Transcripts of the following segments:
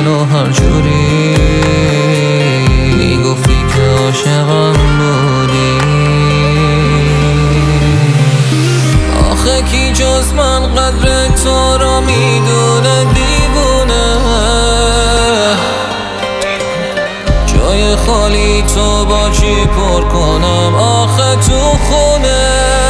دل و هر جوری گفتی که عاشقم بودی. آخه کی جز من قدر تو رو میدونه دیوونه، جای خالی تو با چی پر کنم آخه تو خونه.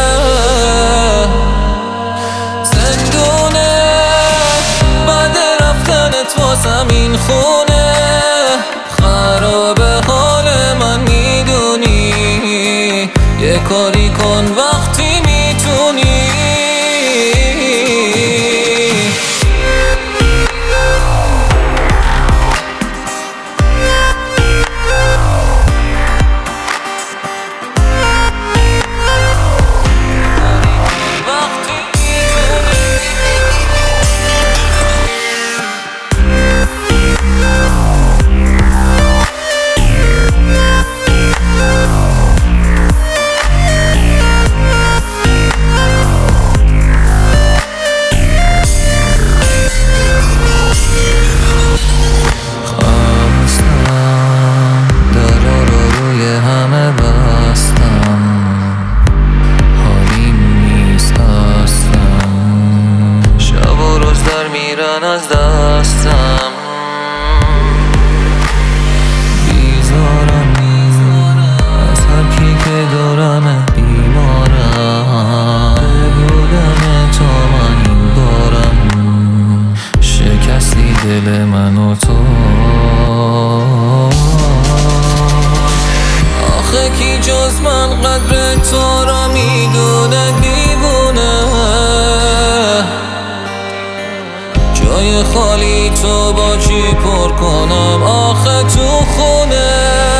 زندونه بعد رفتنت واسم این خونه، خرابه حال من میدونی، یه کاری کن وقتی میتونی. از دستم بیزارم از هر کی که دارم بیمارم، بودن تو من این بارم، شکستی دل من و تو. آخه کی جز من قدر تو را میدونه دیوونه، جای خالی تو با چی پر کنم آخه تو خونه.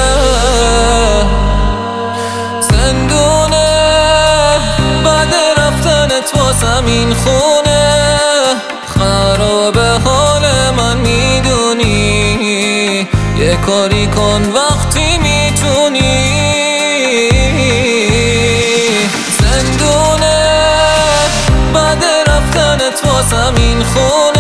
زندونه بعد رفتنت واسم این خونه، خرابه حال من میدونی، یه کاری کن وقتی میتونی. زندونه بعد رفتنت واسم این خونه،